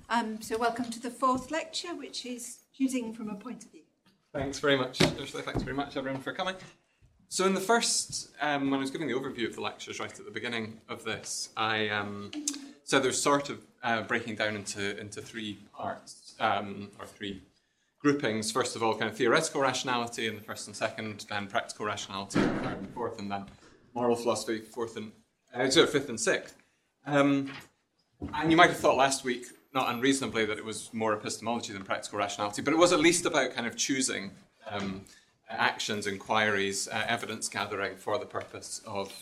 So welcome to the fourth lecture, which is choosing from a point of view. Thanks very much, Ursula. Thanks very much, everyone, for coming. So in the first, when I was giving the overview of the lectures right at the beginning of this, I said there's sort of breaking down into three parts, or three groupings. First of all, kind of theoretical rationality in the first and second, then practical rationality in the third and fourth, and then moral philosophy, fifth and sixth. And you might have thought last week, not unreasonably, that it was more epistemology than practical rationality, but it was at least about kind of choosing actions, inquiries, evidence gathering for the purpose of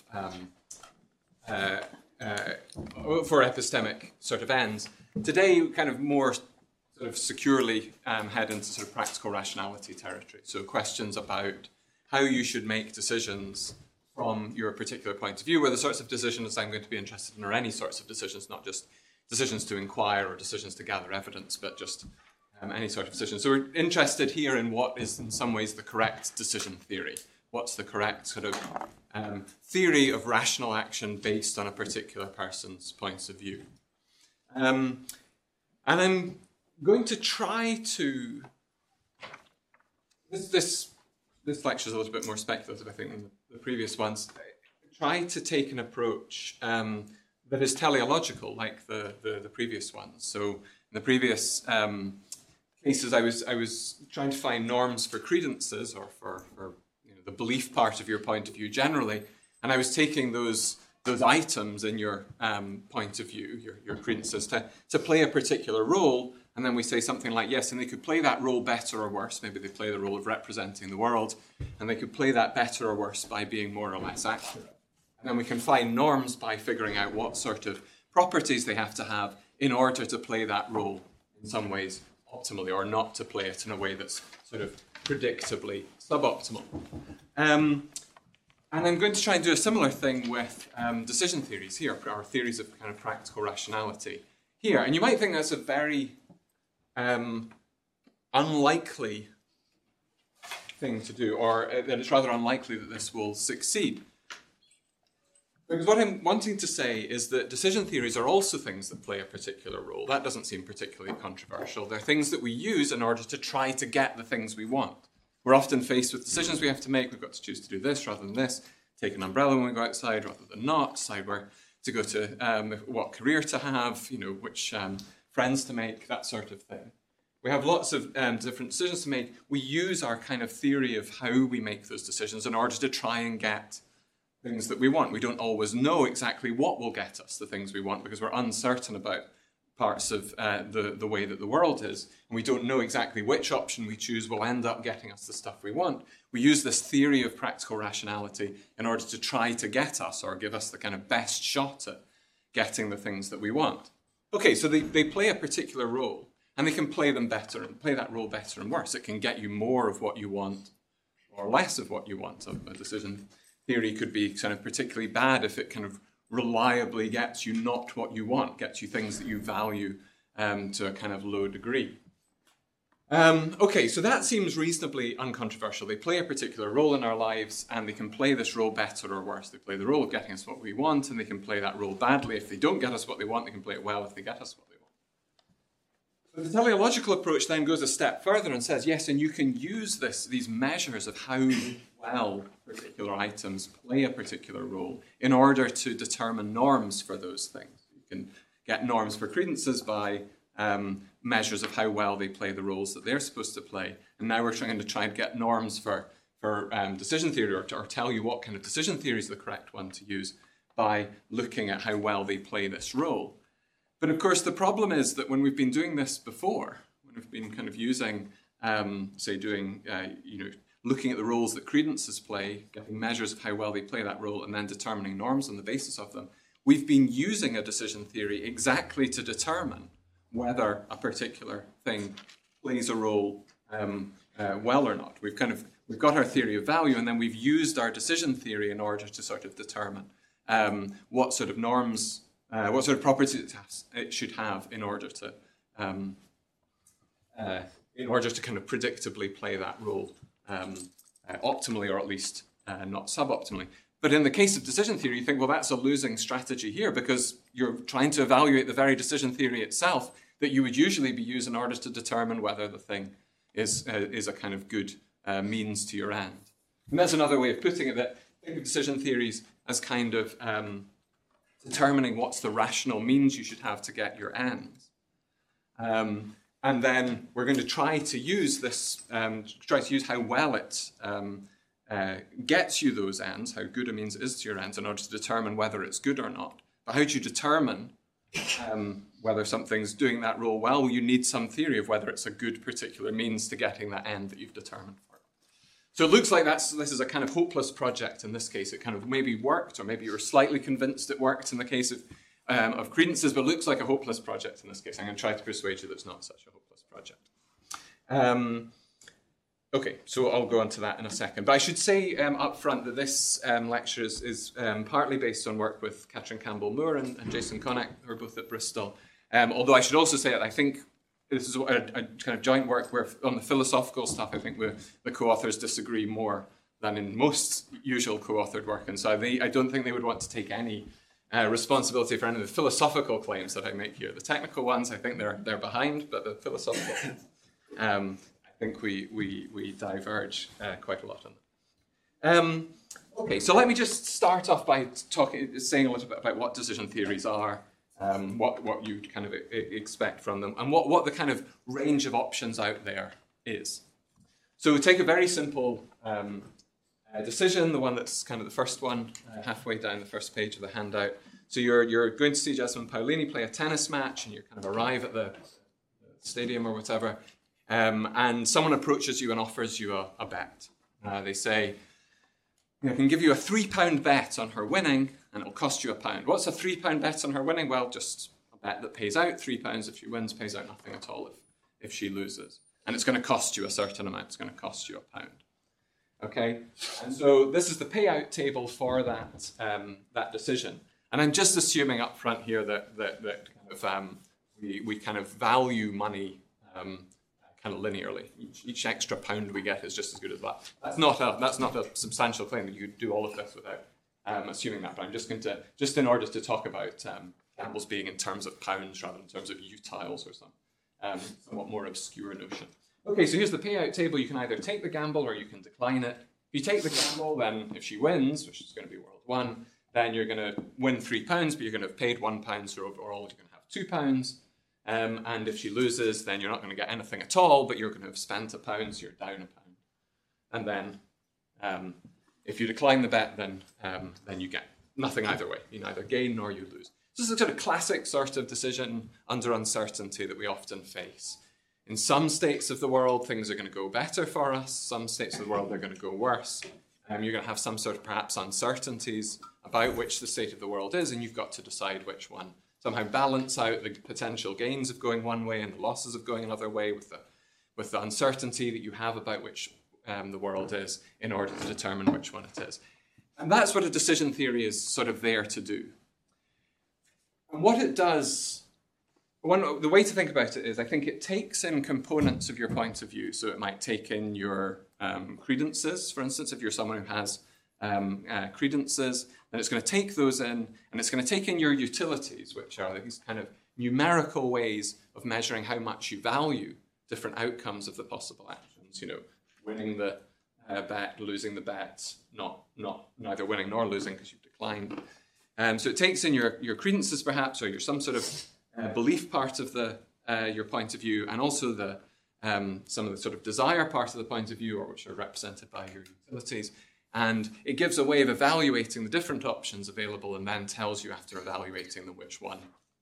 for epistemic sort of ends. Today, kind of more sort of securely head into sort of practical rationality territory. So questions about how you should make decisions from your particular point of view, where the sorts of decisions I'm going to be interested in are any sorts of decisions, not just decisions to inquire or decisions to gather evidence, but just any sort of decision. So we're interested here in what is in some ways the correct decision theory. What's the correct sort of theory of rational action based on a particular person's points of view. And I'm going to try to... This lecture is a little bit more speculative, I think, than the previous ones. Try to take an approach that is teleological, like the previous ones. So in the previous cases, I was trying to find norms for credences, or for the belief part of your point of view generally, and I was taking those items in your point of view, your credences, to play a particular role. And then we say something like, yes, and they could play that role better or worse. Maybe they play the role of representing the world, and they could play that better or worse by being more or less accurate. And then we can find norms by figuring out what sort of properties they have to have in order to play that role in some ways optimally, or not to play it in a way that's sort of predictably suboptimal. And I'm going to try and do a similar thing with decision theories here, or theories of kind of practical rationality here. And you might think that's a very unlikely thing to do, or that it's rather unlikely that this will succeed. Because what I'm wanting to say is that decision theories are also things that play a particular role. That doesn't seem particularly controversial. They're things that we use in order to try to get the things we want. We're often faced with decisions we have to make. We've got to choose to do this rather than this, take an umbrella when we go outside rather than not, decide where to go to, what career to have, which friends to make, that sort of thing. We have lots of different decisions to make. We use our kind of theory of how we make those decisions in order to try and get things that we want. We don't always know exactly what will get us the things we want because we're uncertain about parts of the way that the world is, and we don't know exactly which option we choose will end up getting us the stuff we want. We use this theory of practical rationality in order to try to get us, or give us the kind of best shot at getting the things that we want. Okay, so they play a particular role, and they can play them better, and play that role better and worse. It can get you more of what you want, or less of what you want. A decision theory could be kind of particularly bad if it kind of reliably gets you not what you want, gets you things that you value to a kind of low degree. Okay, so that seems reasonably uncontroversial. They play a particular role in our lives, and they can play this role better or worse. They play the role of getting us what we want, and they can play that role badly. If they don't get us what they want, they can play it well if they get us what they want. But the teleological approach then goes a step further and says, yes, and you can use these measures of how well particular items play a particular role in order to determine norms for those things. You can get norms for credences by measures of how well they play the roles that they're supposed to play. And now we're trying to try and get norms for decision theory, or tell you what kind of decision theory is the correct one to use by looking at how well they play this role. But of course, the problem is that when we've been doing this before, when we've been kind of using, looking at the roles that credences play, getting measures of how well they play that role, and then determining norms on the basis of them, we've been using a decision theory exactly to determine whether a particular thing plays a role well or not. We've got our theory of value, and then we've used our decision theory in order to sort of determine what sort of norms, what sort of properties it should have in order to kind of predictably play that role optimally, or at least not suboptimally. But in the case of decision theory, you think, well, that's a losing strategy here, because you're trying to evaluate the very decision theory itself that you would usually be used in order to determine whether the thing is a kind of good means to your end. And that's another way of putting it, that think of decision theories as kind of determining what's the rational means you should have to get your ends. And then we're going to try to use this, how well it gets you those ends, how good a means it is to your ends, in order to determine whether it's good or not. But how do you determine whether something's doing that role well? Well, you need some theory of whether it's a good particular means to getting that end that you've determined for. So it looks like this is a kind of hopeless project in this case. It kind of maybe worked, or maybe you were slightly convinced it worked in the case of credences, but it looks like a hopeless project in this case. I'm going to try to persuade you that it's not such a hopeless project. Okay, so I'll go on to that in a second. But I should say up front that this lecture is partly based on work with Catherine Campbell-Moore and Jason Connick, who are both at Bristol. Although I should also say that I think this is a kind of joint work where on the philosophical stuff, I think the co-authors disagree more than in most usual co-authored work. And so I don't think they would want to take any responsibility for any of the philosophical claims that I make here. The technical ones, I think they're behind, but the philosophical I think we diverge quite a lot on them. Okay, so let me just start off by saying a little bit about what decision theories are, what you'd kind of expect from them, and what the kind of range of options out there is. So we take a very simple decision, the one that's kind of the first one, halfway down the first page of the handout. So you're going to see Jessamine Paolini play a tennis match, and you kind of arrive at the stadium or whatever, and someone approaches you and offers you a bet. They say, I can give you a £3 bet on her winning, and it'll cost you £1. What's a £3 bet on her winning? Well, just a bet that pays out £3 if she wins, pays out nothing at all if she loses. And it's going to cost you a certain amount. It's going to cost you £1. Okay? And so this is the payout table for that decision. And I'm just assuming up front here that kind of, we kind of value money kind of linearly. Each extra £1 we get is just as good as that. That's not a substantial claim that you could do all of this without assuming that. But I'm just going to, just in order to talk about gambles being in terms of pounds rather than in terms of utiles or some somewhat more obscure notion. Okay, so here's the payout table. You can either take the gamble or you can decline it. If you take the gamble, then if she wins, which is going to be World 1, then you're going to win £3, but you're going to have paid £1, so overall you're going to have £2. And if she loses, then you're not going to get anything at all, but you're going to have spent £1, so you're down £1. And then if you decline the bet, then you get nothing either way. You neither gain nor you lose. This is a sort of classic sort of decision under uncertainty that we often face. In some states of the world, things are going to go better for us. Some states of the world, they're going to go worse. You're going to have some sort of perhaps uncertainties about which the state of the world is, and you've got to decide which one. Somehow balance out the potential gains of going one way and the losses of going another way with the uncertainty that you have about which the world is in order to determine which one it is. And that's what a decision theory is sort of there to do. And what it does, the way to think about it is I think it takes in components of your point of view. So it might take in your credences, for instance, if you're someone who has credences, then it's going to take those in, and it's going to take in your utilities, which are these kind of numerical ways of measuring how much you value different outcomes of the possible actions. You know, winning the bet, losing the bet, neither winning nor losing because you've declined. So it takes in your credences, perhaps, or your some sort of belief part of your point of view, and also some of the sort of desire part of the point of view, or which are represented by your utilities. And it gives a way of evaluating the different options available, and then tells you after evaluating them which one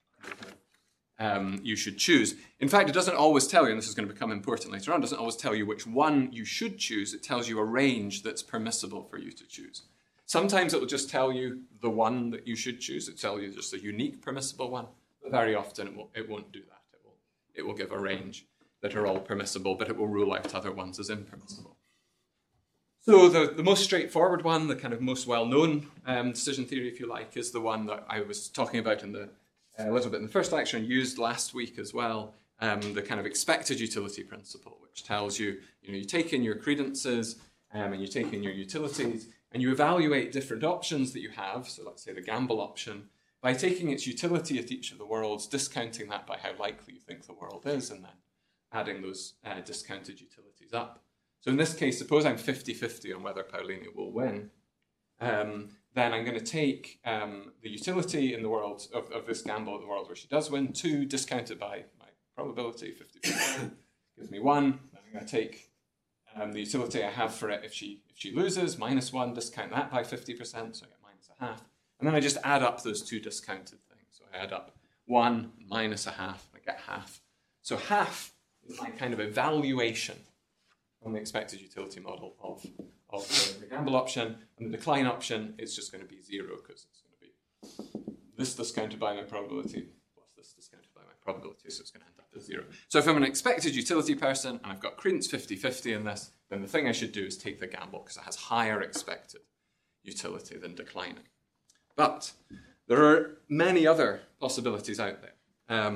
you should choose. In fact, it doesn't always tell you, and this is going to become important later on, it doesn't always tell you which one you should choose. It tells you a range that's permissible for you to choose. Sometimes it will just tell you the one that you should choose. It tells you just a unique permissible one. But very often it won't do that. It will give a range that are all permissible, but it will rule out other ones as impermissible. So the most straightforward one, the kind of most well-known decision theory, if you like, is the one that I was talking about a little bit in the first lecture and used last week as well, the kind of expected utility principle, which tells you, you take in your credences and you take in your utilities and you evaluate different options that you have. So let's say the gamble option, by taking its utility at each of the worlds, discounting that by how likely you think the world is, and then adding those discounted utilities up. So in this case, suppose I'm 50-50 on whether Paulina will win. Then I'm going to take the utility in the world of this gamble of the world where she does win, 2 discounted by my probability, 50% gives me 1. Then I'm going to take the utility I have for it if she loses, -1, discount that by 50%, so I get -0.5. And then I just add up those 2 discounted things. So I add up 1 minus 0.5, I get half. So half is my kind of evaluation on the expected utility model of the gamble option, and the decline option is just going to be 0 because it's going to be this discounted by my probability plus this discounted by my probability, so it's going to end up as 0. So if I'm an expected utility person and I've got credence 50-50 in this, then the thing I should do is take the gamble because it has higher expected utility than declining. But there are many other possibilities out there.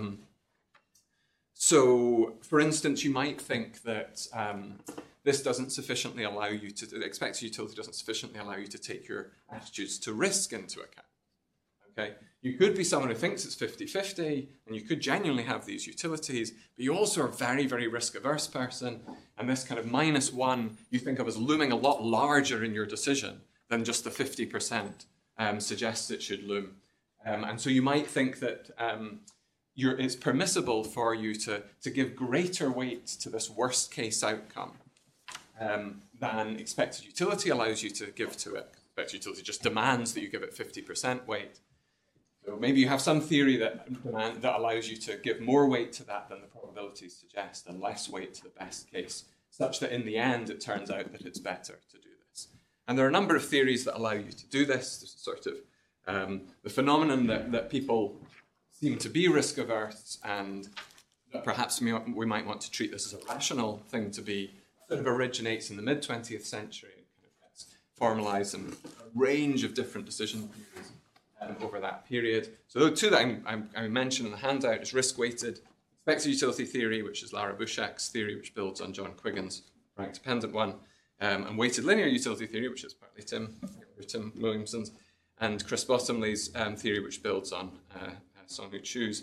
So, for instance, you might think that this doesn't sufficiently allow you to, the expected utility doesn't sufficiently allow you to take your attitudes to risk into account. Okay? You could be someone who thinks it's 50-50, and you could genuinely have these utilities, but you also are a very, very risk-averse person, and this kind of -1 you think of as looming a lot larger in your decision than just the 50% suggests it should loom. And so you might think that it's permissible for you to give greater weight to this worst-case outcome than expected utility allows you to give to it. Expected utility just demands that you give it 50% weight. So maybe you have some theory that allows you to give more weight to that than the probabilities suggest and less weight to the best case, such that in the end it turns out that it's better to do this. And there are a number of theories that allow you to do this. There's sort of the phenomenon that people seem to be risk averse, and that perhaps we might want to treat this as a rational thing to be, sort of originates in the mid-20th century and kind of gets formalized in a range of different decision theories over that period. So the 2 that I mentioned in the handout is risk-weighted expected utility theory, which is Lara Bushak's theory, which builds on John Quiggin's rank-dependent one, and weighted linear utility theory, which is partly Tim Williamson's, and Chris Bottomley's theory, which builds on Song-Hu Chu's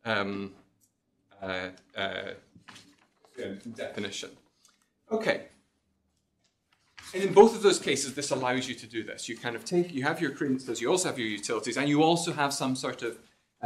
definition. Okay. And in both of those cases, this allows you to do this. You kind of you have your credences, you also have your utilities, and you also have some sort of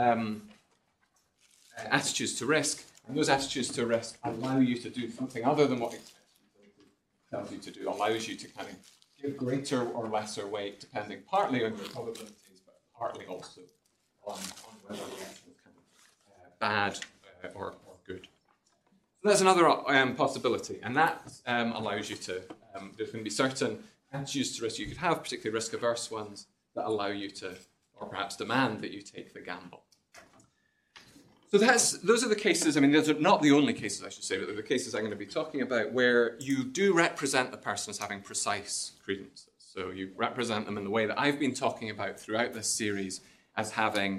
attitudes to risk. And those attitudes to risk allow you to do something other than what expected utility tells you to do. Allows you to kind of give greater or lesser weight, depending partly on your probabilities, but partly also on whether the action is kind of bad or good. So that's another possibility, and that allows you to, there can be certain attitudes to risk you could have, particularly risk-averse ones, that allow you to, or perhaps demand that you take the gamble. So those are the cases, I mean, those are not the only cases, I should say, but they're the cases I'm going to be talking about where you do represent the person as having precise credences. So you represent them in the way that I've been talking about throughout this series as having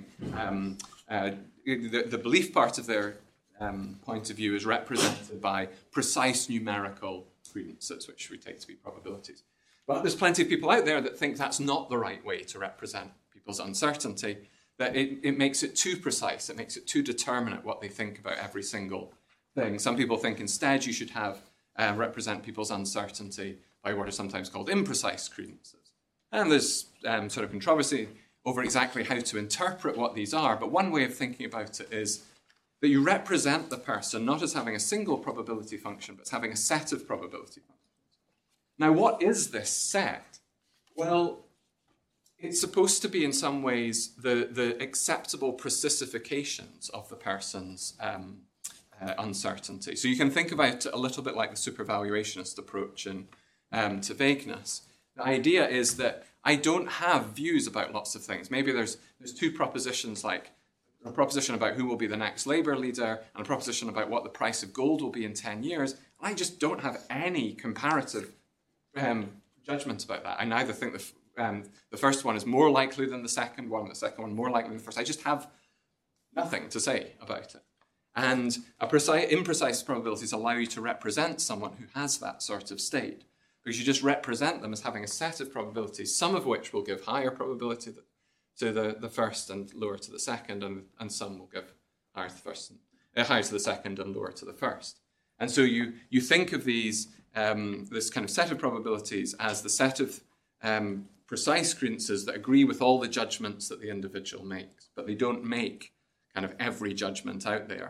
the belief part of their point of view is represented by precise numerical credences, which we take to be probabilities. But there's plenty of people out there that think that's not the right way to represent people's uncertainty, that it makes it too precise, it makes it too determinate what they think about every single thing. Some people think instead you should have represent people's uncertainty by what are sometimes called imprecise credences. And there's sort of controversy over exactly how to interpret what these are, but one way of thinking about it is that you represent the person not as having a single probability function, but as having a set of probability functions. Now, what is this set? Well, it's supposed to be in some ways the acceptable precisifications of the person's uncertainty. So you can think about it a little bit like the supervaluationist approach to vagueness. The idea is that I don't have views about lots of things. Maybe there's 2 propositions, like a proposition about who will be the next Labour leader and a proposition about what the price of gold will be in 10 years. I just don't have any comparative judgment about that. I neither think the first one is more likely than the second one more likely than the first. I just have nothing to say about it. And imprecise probabilities allow you to represent someone who has that sort of state, because you just represent them as having a set of probabilities, some of which will give higher probability to the first and lower to the second, and some will give higher to the first, higher to the second and lower to the first. And so you think of these this kind of set of probabilities as the set of precise credences that agree with all the judgments that the individual makes, but they don't make kind of every judgment out there.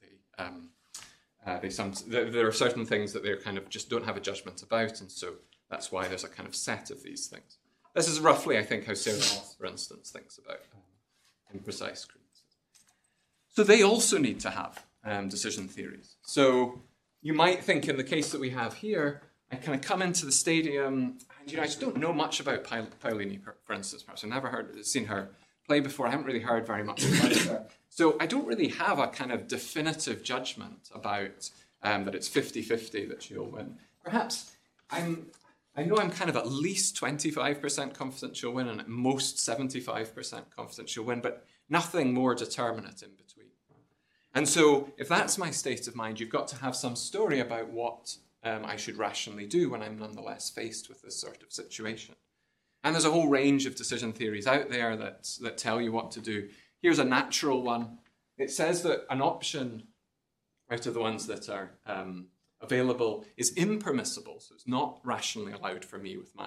There are certain things that they kind of just don't have a judgment about, and so that's why there's a kind of set of these things. This is roughly, I think, how Sarah Moss, for instance, thinks about imprecise credences. So they also need to have decision theories. So you might think in the case that we have here, I kind of come into the stadium, and I just don't know much about Paolini, for instance. Perhaps I've never seen her play before. I haven't really heard very much about her. So I don't really have a kind of definitive judgment about that it's 50-50 that she'll win. Perhaps I know I'm kind of at least 25% confident she'll win, and at most 75% confident she'll win, but nothing more determinate in between. And so if that's my state of mind, you've got to have some story about what I should rationally do when I'm nonetheless faced with this sort of situation. And there's a whole range of decision theories out there that tell you what to do. Here's a natural one. It says that an option out of the ones that are available is impermissible, so it's not rationally allowed for me with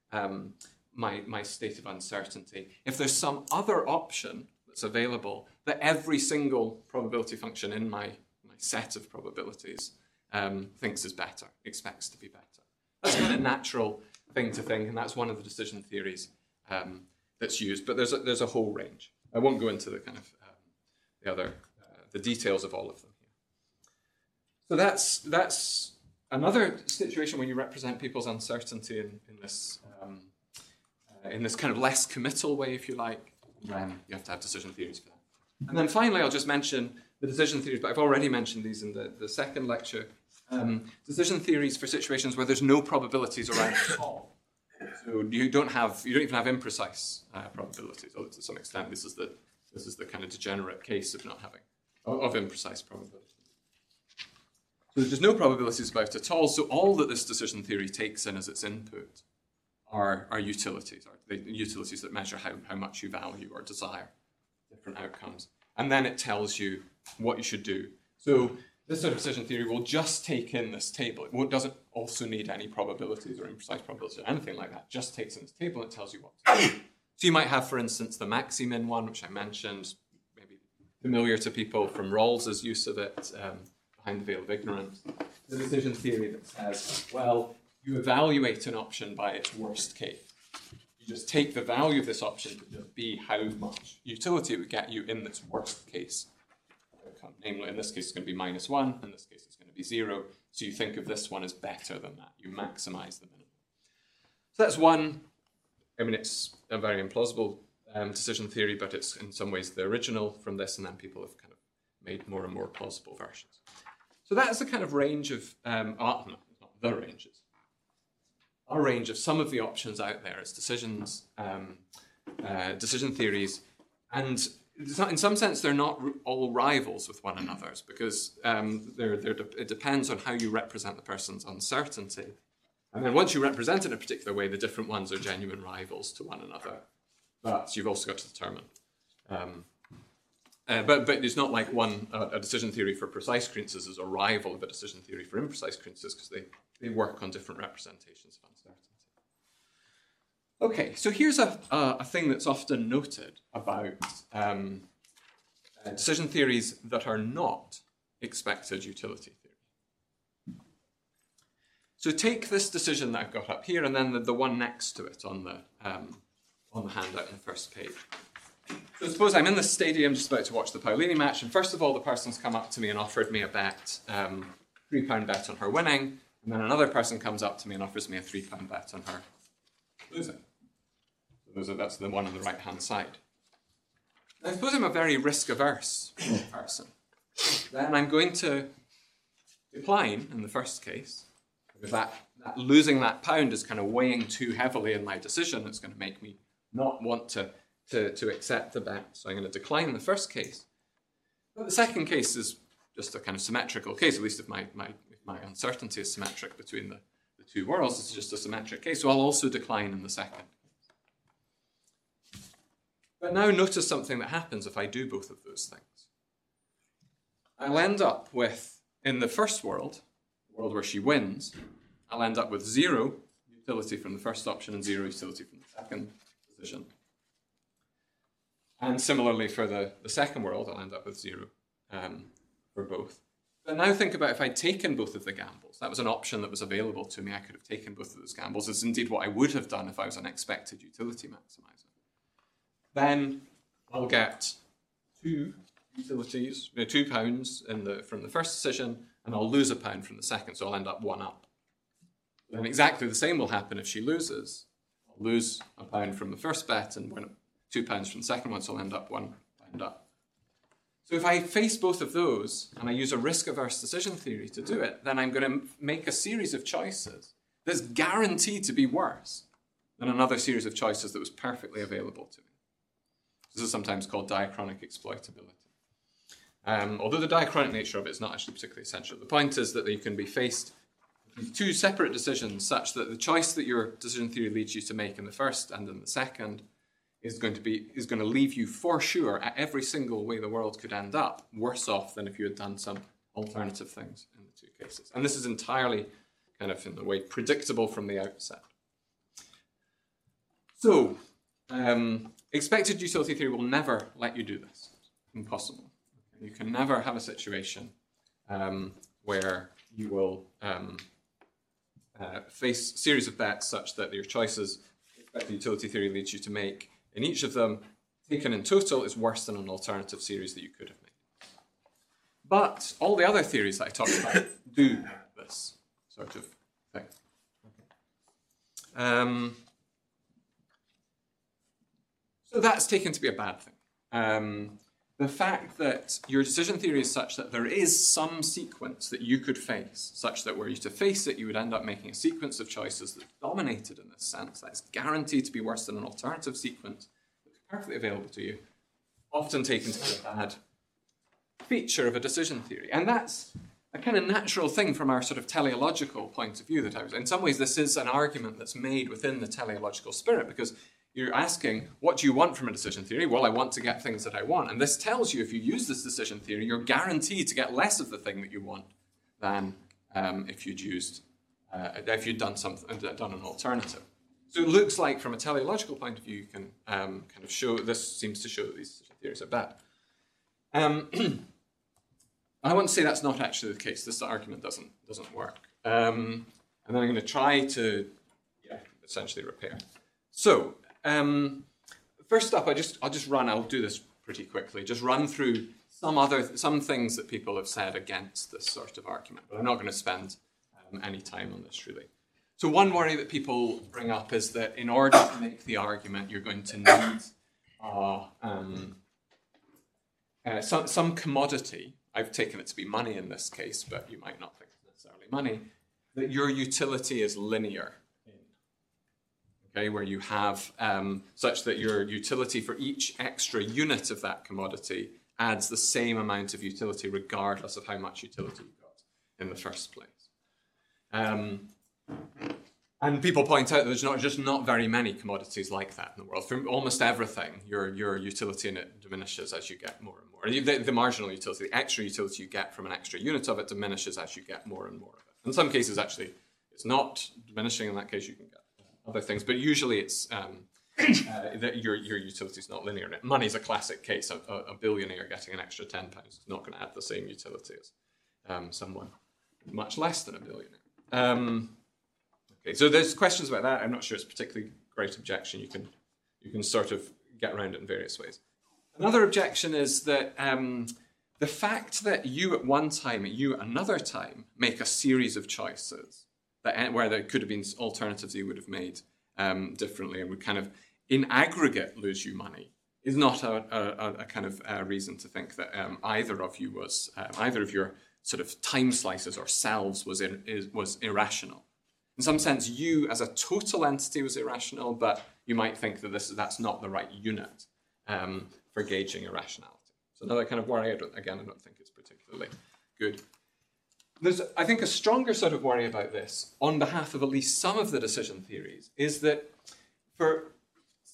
my state of uncertainty. If there's some other option that's available that every single probability function in my set of probabilities thinks is better, expects to be better. That's kind of a natural thing to think, and that's one of the decision theories that's used. But there's a whole range. I won't go into the kind of the details of all of them here. So that's another situation when you represent people's uncertainty in this kind of less committal way, if you like. You have to have decision theories for that. And then finally, I'll just mention the decision theories, but I've already mentioned these in the second lecture. Decision theories for situations where there's no probabilities around at all. So you don't even have imprecise probabilities. Although to some extent, this is the kind of degenerate case of not having of imprecise probabilities. So there's no probabilities about it at all. So all that this decision theory takes in as its input are utilities, the utilities that measure how much you value or desire different outcomes. And then it tells you what you should do. So this sort of decision theory will just take in this table. It doesn't also need any probabilities or imprecise probabilities or anything like that. It just takes in this table and it tells you what to do. So you might have, for instance, the maximin one, which I mentioned, maybe familiar to people from Rawls's use of it, Behind the Veil of Ignorance. The decision theory that says, well, you evaluate an option by its worst case. You just take the value of this option to just be how much utility it would get you in this worst case outcome. Namely, in this case, it's going to be -1. In this case, it's going to be 0. So you think of this one as better than that. You maximize the minimum. So that's one. I mean, it's a very implausible decision theory, but it's in some ways the original from this, and then people have kind of made more and more plausible versions. So that's the kind of range of, not the ranges, a range of some of the options out there as decisions, decision theories, and in some sense they're not all rivals with one another, because it depends on how you represent the person's uncertainty. And then once you represent it in a particular way, the different ones are genuine rivals to one another. But you've also got to determine. But it's not like a decision theory for precise credences is a rival of a decision theory for imprecise credences, because they work on different representations of uncertainty. Okay, so here's a thing that's often noted about decision theories that are not expected utility theory. So take this decision that I've got up here, and then the one next to it on the handout on the first page. So suppose I'm in the stadium just about to watch the Paolini match, and first of all the person's come up to me and offered me a bet, £3 bet on her winning, and then another person comes up to me and offers me a £3 bet on her losing. So that's the one on the right-hand side. Now suppose I'm a very risk-averse person. Then I'm going to decline in the first case, because that losing that pound is kind of weighing too heavily in my decision. It's going to make me not want to accept the bet. So I'm going to decline in the first case. But the second case is just a kind of symmetrical case, at least if my uncertainty is symmetric between the two worlds. It's just a symmetric case. So I'll also decline in the second. But now notice something that happens if I do both of those things. I'll end up with, in the first world, the world where she wins, I'll end up with 0 utility from the first option and 0 utility from the second decision. And similarly for the second world, I'll end up with 0 for both. But now think about if I'd taken both of the gambles. That was an option that was available to me. I could have taken both of those gambles. It's indeed what I would have done if I was an expected utility maximizer. Then I'll get 2 utilities, £2 from the first decision, and I'll lose £1 from the second, so I'll end up 1 up. And exactly the same will happen if she loses. I'll lose £1 from the first bet and win £2 from the second one, so I'll end up £1 up. So if I face both of those, and I use a risk-averse decision theory to do it, then I'm going to make a series of choices that's guaranteed to be worse than another series of choices that was perfectly available to me. This is sometimes called diachronic exploitability. Although the diachronic nature of it is not actually particularly essential. The point is that you can be faced with 2 separate decisions such that the choice that your decision theory leads you to make in the first and in the second is going to leave you for sure at every single way the world could end up worse off than if you had done some alternative things in the 2 cases. And this is entirely kind of in a way predictable from the outset. So, expected utility theory will never let you do this. Impossible. You can never have a situation where you will face a series of bets such that your choices expected utility theory leads you to make, in each of them, taken in total, is worse than an alternative series that you could have made. But all the other theories that I talked about do this sort of thing. So that's taken to be a bad thing. The fact that your decision theory is such that there is some sequence that you could face, such that were you to face it, you would end up making a sequence of choices that's dominated in this sense, that's guaranteed to be worse than an alternative sequence that's perfectly available to you, often taken to be a bad feature of a decision theory. And that's a kind of natural thing from our sort of teleological point of view. In some ways, this is an argument that's made within the teleological spirit, because you're asking, what do you want from a decision theory? Well, I want to get things that I want. And this tells you if you use this decision theory, you're guaranteed to get less of the thing that you want than if you'd done an alternative. So it looks like from a teleological point of view, you can kind of show, this seems to show that these decision theories are bad. I want to say that's not actually the case. This argument doesn't work. And then I'm going to try to essentially repair. So, first up, I'll do this pretty quickly, just run through some things that people have said against this sort of argument, but I'm not going to spend any time on this really. So one worry that people bring up is that in order to make the argument, you're going to need some commodity. I've taken it to be money in this case, but you might not think it's necessarily money, that your utility is linear. Okay, where you have such that your utility for each extra unit of that commodity adds the same amount of utility regardless of how much utility you got in the first place. And people point out that there's just not very many commodities like that in the world. For almost everything, your utility in it diminishes as you get more and more. The marginal utility, the extra utility you get from an extra unit of it diminishes as you get more and more of it. In some cases, actually, it's not diminishing. In that case, you can get other things, but usually it's that your utility is not linear. Money's a classic case. A billionaire getting an extra £10 is not going to add the same utility as someone much less than a billionaire. Okay, so there's questions about that. I'm not sure it's a particularly great objection. You can sort of get around it in various ways. Another objection is that the fact that you at one time, you at another time, make a series of choices where there could have been alternatives you would have made differently and would kind of, in aggregate, lose you money, is not a kind of reason to think that either of your sort of time slices or selves was irrational. In some sense, you as a total entity was irrational, but you might think that that's not the right unit for gauging irrationality. So another kind of worry, I don't think it's particularly good. There's, I think, a stronger sort of worry about this on behalf of at least some of the decision theories is that for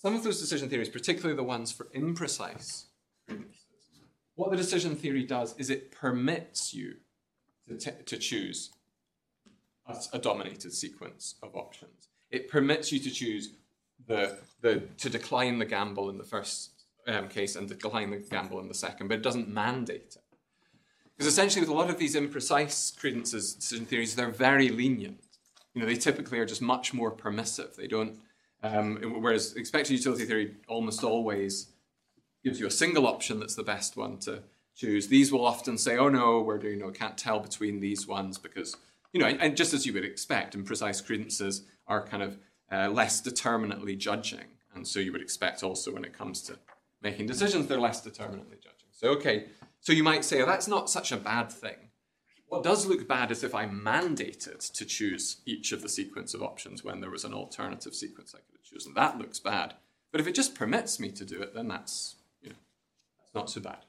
some of those decision theories, particularly the ones for imprecise credences, what the decision theory does is it permits you to choose a dominated sequence of options. It permits you to choose to decline the gamble in the first case and decline the gamble in the second, but it doesn't mandate it. Because essentially with a lot of these imprecise credences decision theories, they're very lenient. They typically are just much more permissive. They don't, whereas expected utility theory almost always gives you a single option that's the best one to choose. These will often say, oh no, can't tell between these ones because, and just as you would expect, imprecise credences are kind of less determinately judging. And so you would expect also when it comes to making decisions, they're less determinately judging. So you might say, oh, that's not such a bad thing. What does look bad is if I mandated to choose each of the sequence of options when there was an alternative sequence I could have chosen. That looks bad. But if it just permits me to do it, then that's not so bad.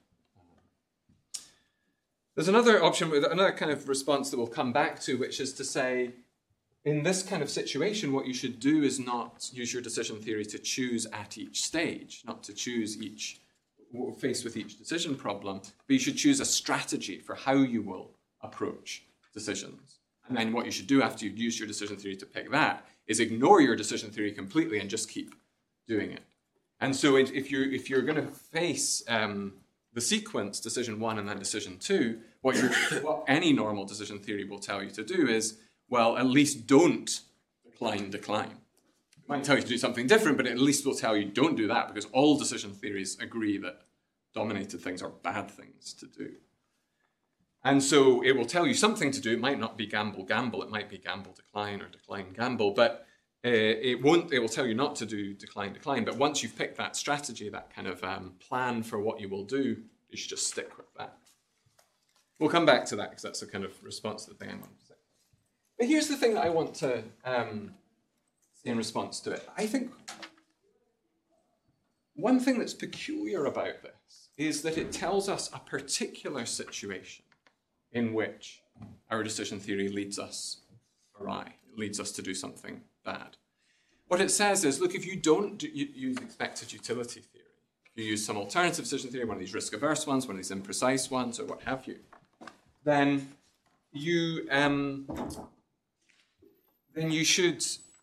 There's another option, with another kind of response that we'll come back to, which is to say, in this kind of situation, what you should do is not use your decision theory to choose at each stage, not to choose faced with each decision problem, but you should choose a strategy for how you will approach decisions. And then what you should do after you've used your decision theory to pick that is ignore your decision theory completely and just keep doing it. And so if you're going to face the sequence, decision 1 and then decision 2, what any normal decision theory will tell you to do is, well, at least don't decline. It might tell you to do something different, but it at least will tell you don't do that because all decision theories agree that dominated things are bad things to do. And so it will tell you something to do. It might not be gamble, it might be gamble, decline, or decline, gamble, but it will tell you not to do decline. But once you've picked that strategy, that kind of plan for what you will do, you should just stick with that. We'll come back to that because that's a kind of response to the thing I wanted to say. But here's the thing that I want to say in response to it. I think one thing that's peculiar about this is that it tells us a particular situation in which our decision theory leads us awry. It leads us to do something bad. What it says is, look, if you don't use expected utility theory, if you use some alternative decision theory, one of these risk-averse ones, one of these imprecise ones, or what have you, then you should.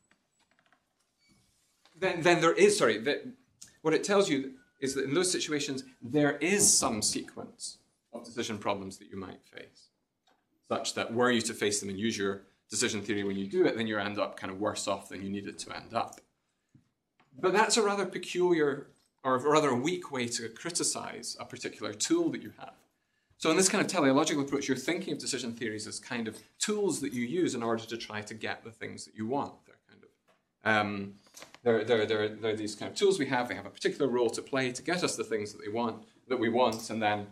Then there is, what it tells you is that in those situations, there is some sequence of decision problems that you might face, such that were you to face them and use your decision theory when you do it, then you end up kind of worse off than you needed to end up. But that's a rather peculiar or rather a weak way to criticize a particular tool that you have. So in this kind of teleological approach, you're thinking of decision theories as kind of tools that you use in order to try to get the things that you want. They're kind of they're these kind of tools we have. They have a particular role to play to get us the things that we want, and then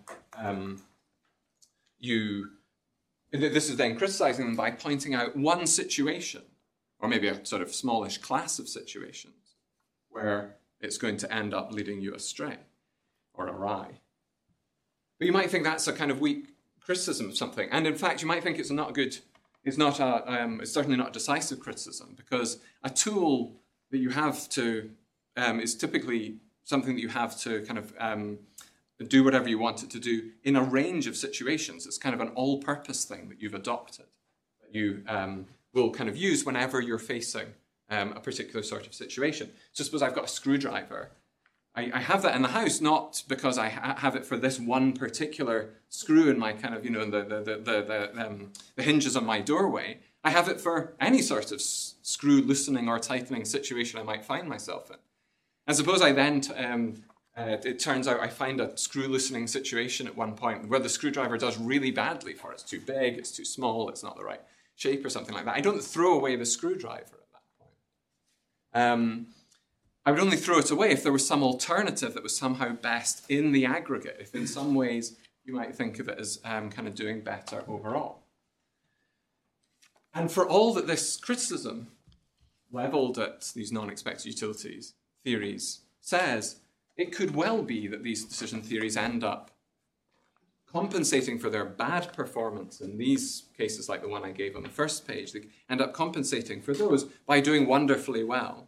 this is then criticizing them by pointing out one situation, or maybe a sort of smallish class of situations, where it's going to end up leading you astray or awry. But you might think that's a kind of weak criticism of something, and in fact, you might think it's not good. It's certainly not a decisive criticism, because a tool that you have to is typically something that you have to kind of do whatever you want it to do in a range of situations. It's kind of an all-purpose thing that you've adopted, that you will kind of use whenever you're facing a particular sort of situation. So suppose I've got a screwdriver. I have that in the house, not because I have it for this one particular screw in my kind of, the hinges on my doorway. I have it for any sort of screw loosening or tightening situation I might find myself in. And suppose I then, it turns out I find a screw loosening situation at one point where the screwdriver does really badly for it. It's too big, it's too small, it's not the right shape or something like that. I don't throw away the screwdriver at that point. I would only throw it away if there was some alternative that was somehow best in the aggregate, if in some ways you might think of it as kind of doing better overall. And for all that this criticism leveled at these non-expected utilities theories says, it could well be that these decision theories end up compensating for their bad performance in these cases, like the one I gave on the first page. They end up compensating for those by doing wonderfully well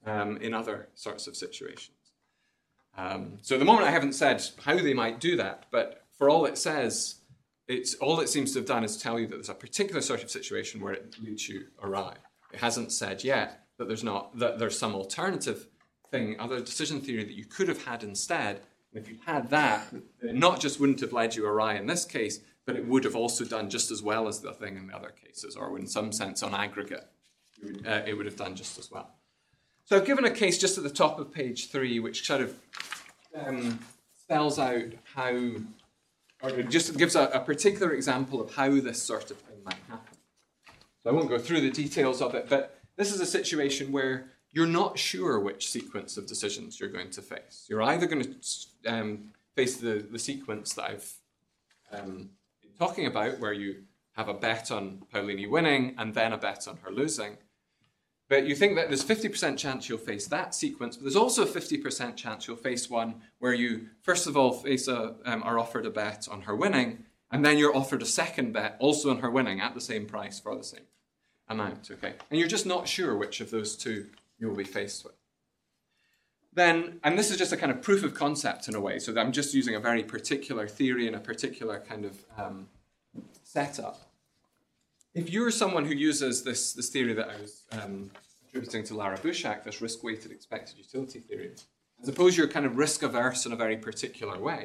in other sorts of situations. So at the moment I haven't said how they might do that, but for all it says, all it seems to have done is tell you that there's a particular sort of situation where it leads you awry. It hasn't said yet that there's some alternative thing, other decision theory that you could have had instead. And if you had that, it not just wouldn't have led you awry in this case, but it would have also done just as well as the thing in the other cases, or in some sense on aggregate, it would have done just as well. So I've given a case just at the top of page 3, which sort of spells out how, or it just gives a particular example of how this sort of thing might happen. So I won't go through the details of it, but this is a situation where you're not sure which sequence of decisions you're going to face. You're either going to face the sequence that I've been talking about, where you have a bet on Paulini winning and then a bet on her losing. But you think that there's 50% chance you'll face that sequence, but there's also a 50% chance you'll face one where you, first of all, are offered a bet on her winning, and then you're offered a second bet also on her winning at the same price for the same amount, okay? And you're just not sure which of those two you'll be faced with. Then, and this is just a kind of proof of concept in a way, so that I'm just using a very particular theory and a particular kind of setup. If you're someone who uses this theory that I was attributing to Lara Bushak, this risk-weighted expected utility theory, I suppose you're kind of risk-averse in a very particular way.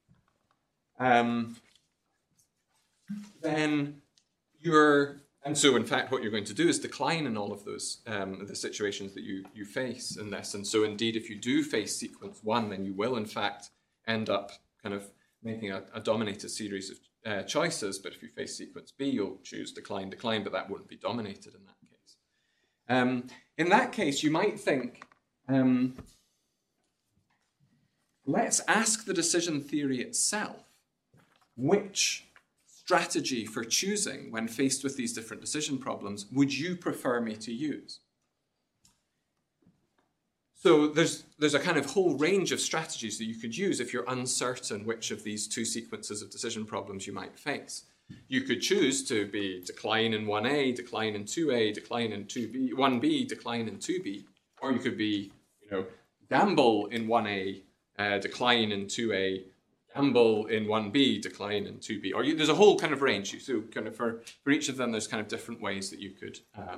Then and so in fact what you're going to do is decline in all of those the situations that you face in this. And so indeed if you do face sequence 1, then you will in fact end up kind of making a dominated series of choices, but if you face sequence B, you'll choose decline, decline, but that wouldn't be dominated in that case. In that case, you might think, let's ask the decision theory itself, which strategy for choosing when faced with these different decision problems would you prefer me to use? So there's a kind of whole range of strategies that you could use if you're uncertain which of these two sequences of decision problems you might face. You could choose to be decline in 1A, decline in 2A, decline in 2B, 1B, decline in 2B, or you could be, gamble in 1A, decline in 2A, gamble in 1B, decline in 2B. Or there's a whole kind of range. So kind of for each of them, there's kind of different ways that you could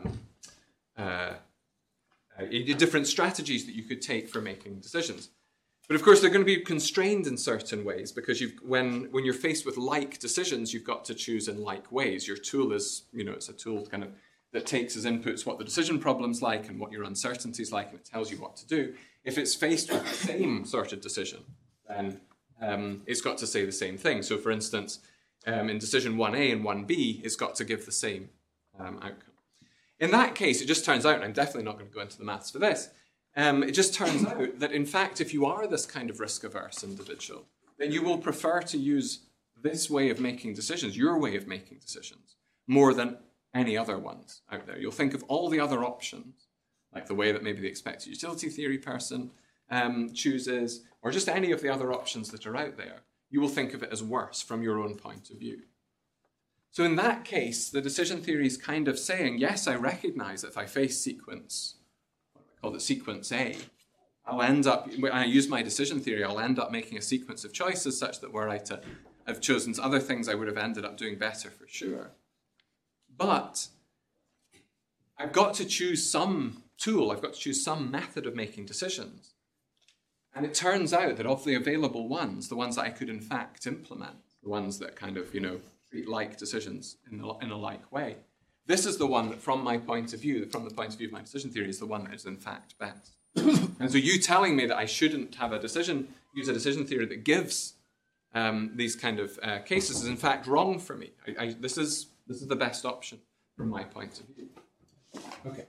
different strategies that you could take for making decisions. But of course, they're going to be constrained in certain ways because when you're faced with like decisions, you've got to choose in like ways. Your tool is, it's a tool kind of that takes as inputs what the decision problem's like and what your uncertainty is like, and it tells you what to do. If it's faced with the same sort of decision, then it's got to say the same thing. So for instance, in decision 1A and 1B, it's got to give the same outcome. In that case, it just turns out, and I'm definitely not going to go into the maths for this, it just turns out that in fact, if you are this kind of risk-averse individual, then you will prefer to use this way of making decisions, your way of making decisions, more than any other ones out there. You'll think of all the other options, like the way that maybe the expected utility theory person chooses, or just any of the other options that are out there. You will think of it as worse from your own point of view. So in that case, the decision theory is kind of saying, yes, I recognize that if I face sequence, what I call it sequence A, I'll end up, when I use my decision theory, I'll end up making a sequence of choices such that were I to have chosen other things, I would have ended up doing better for sure. But I've got to choose some tool, I've got to choose some method of making decisions. And it turns out that of the available ones, the ones that I could in fact implement, the ones that kind of, treat like decisions in a like way, this is the one that from my point of view, from the point of view of my decision theory, is the one that is in fact best. And so you telling me that I shouldn't have use a decision theory that gives these kind of cases is in fact wrong for me. This is the best option from my point of view. Okay.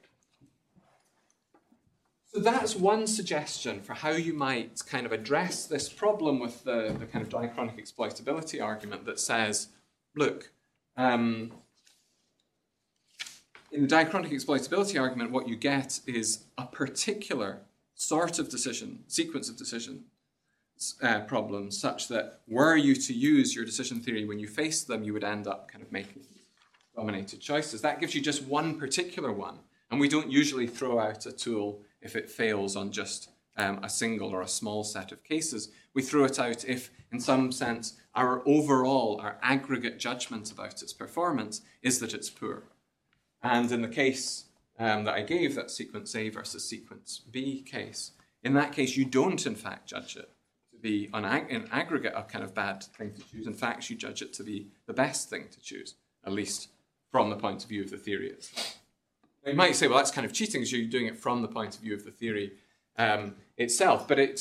So that's one suggestion for how you might kind of address this problem with the kind of diachronic exploitability argument that says, look, in the diachronic exploitability argument, what you get is a particular sort of sequence of decision problems, such that were you to use your decision theory when you face them, you would end up kind of making dominated choices. That gives you just one particular one, and we don't usually throw out a tool if it fails on just a single or a small set of cases. We throw it out if, in some sense, our aggregate judgment about its performance is that it's poor. And in the case that I gave, that sequence A versus sequence B case, in that case, you don't, in fact, judge it to be, in aggregate, a kind of bad thing to choose. In fact, you judge it to be the best thing to choose, at least from the point of view of the theory itself. Now, you might say, well, that's kind of cheating, because you're doing it from the point of view of the theory itself. But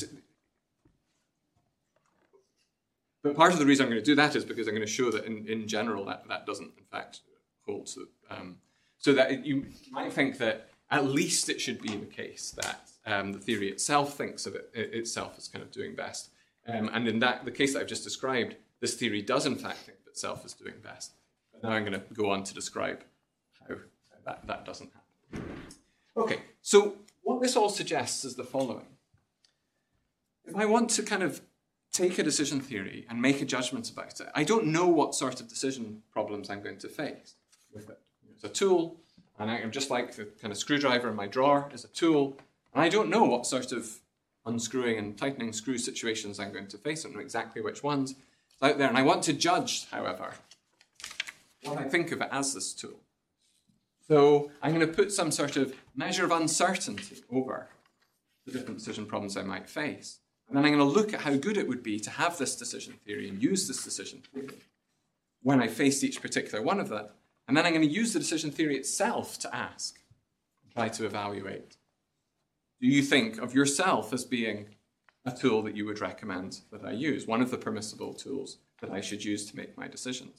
part of the reason I'm going to do that is because I'm going to show that in general that doesn't, in fact, hold. So that you might think that at least it should be the case that the theory itself thinks of it itself as kind of doing best. And in the case that I've just described, this theory does in fact think of itself as doing best. But now I'm going to go on to describe how that doesn't happen. Okay, so what this all suggests is the following. If I want to kind of take a decision theory and make a judgment about it, I don't know what sort of decision problems I'm going to face with it. It's a tool, and I'm just like the kind of screwdriver in my drawer is a tool, and I don't know what sort of unscrewing and tightening screw situations I'm going to face. I don't know exactly which ones out there, and I want to judge, however, what I think of it as this tool. So I'm going to put some sort of measure of uncertainty over the different decision problems I might face. And then I'm going to look at how good it would be to have this decision theory and use this decision theory when I face each particular one of them. And then I'm going to use the decision theory itself to ask, try to evaluate. Do you think of yourself as being a tool that you would recommend that I use, one of the permissible tools that I should use to make my decisions?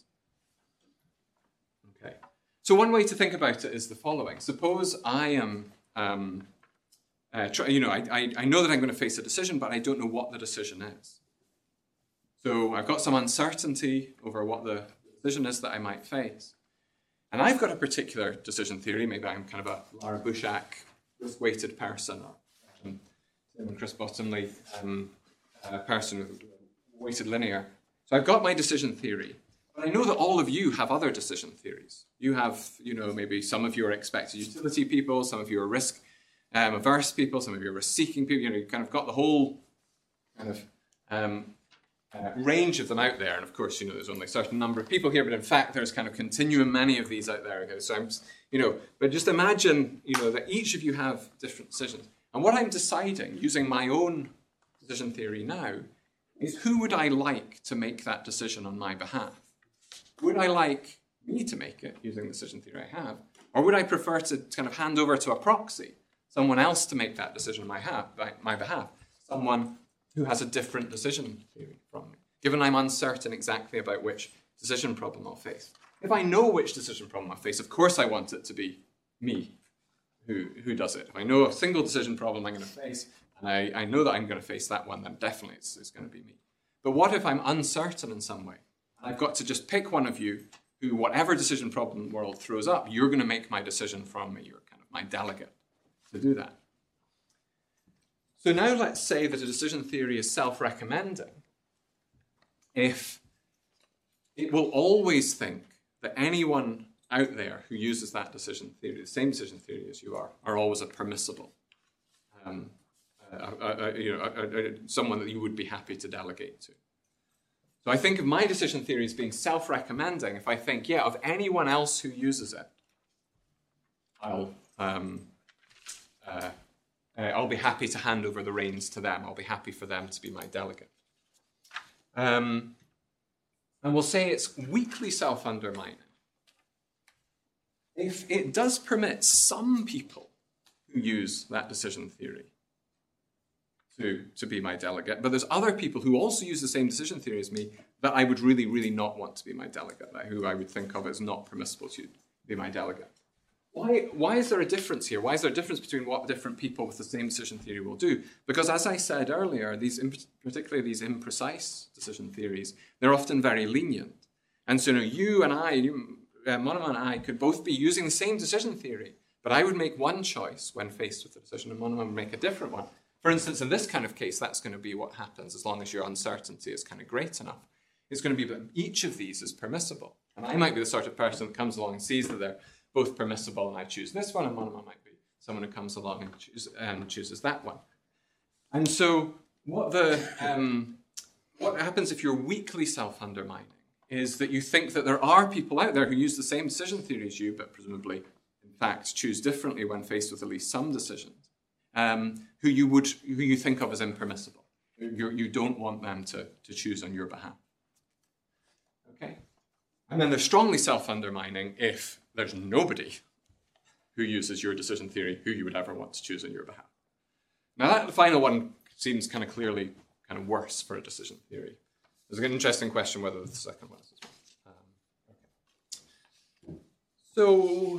Okay. So one way to think about it is the following. Suppose I am, I know that I'm going to face a decision, but I don't know what the decision is. So I've got some uncertainty over what the decision is that I might face. And I've got a particular decision theory. Maybe I'm kind of a Lara Bushak risk-weighted person, or Chris Bottomley person with weighted linear. So I've got my decision theory. But I know that all of you have other decision theories. You have, maybe some of you are expected utility people, some of you are risk averse people, some of you are risk-seeking people. You've kind of got the whole kind of range of them out there. And of course, there's only a certain number of people here, but in fact, there's kind of continuum many of these out there. So but just imagine, that each of you have different decisions. And what I'm deciding, using my own decision theory now, is who would I like to make that decision on my behalf? Would I like me to make it using the decision theory I have? Or would I prefer to kind of hand over to a proxy, someone else to make that decision on my behalf, someone who has a different decision theory from me, given I'm uncertain exactly about which decision problem I'll face? If I know which decision problem I'll face, of course I want it to be me who does it. If I know a single decision problem I'm going to face, and I know that I'm going to face that one, then definitely it's going to be me. But what if I'm uncertain in some way? I've got to just pick one of you who, whatever decision problem the world throws up, you're going to make my decision from me. You're kind of my delegate to do that. So now let's say that a decision theory is self-recommending if it will always think that anyone out there who uses that decision theory, the same decision theory as you are always a permissible, someone that you would be happy to delegate to. So I think of my decision theory as being self-recommending if I think, of anyone else who uses it, I'll be happy to hand over the reins to them. I'll be happy for them to be my delegate. And we'll say it's weakly self-undermining if it does permit some people who use that decision theory to be my delegate, but there's other people who also use the same decision theory as me that I would really, really not want to be my delegate, who I would think of as not permissible to be my delegate. Why is there a difference here? Why is there a difference between what different people with the same decision theory will do? Because as I said earlier, particularly these imprecise decision theories, they're often very lenient. And so you and I, Monima and I, could both be using the same decision theory, but I would make one choice when faced with a decision, and Monima would make a different one. For instance, in this kind of case, that's going to be what happens as long as your uncertainty is kind of great enough. It's going to be that each of these is permissible. And I might be the sort of person that comes along and sees that they're both permissible, and I choose this one, and Monima might be someone who comes along and chooses that one. And so what happens if you're weakly self-undermining is that you think that there are people out there who use the same decision theory as you, but presumably, in fact, choose differently when faced with at least some decisions, who you think of as impermissible. You don't want them to choose on your behalf. Okay? And then they're strongly self-undermining if there's nobody who uses your decision theory who you would ever want to choose on your behalf. Now that final one seems kind of clearly kind of worse for a decision theory. There's an interesting question whether the second one is as well. Okay. So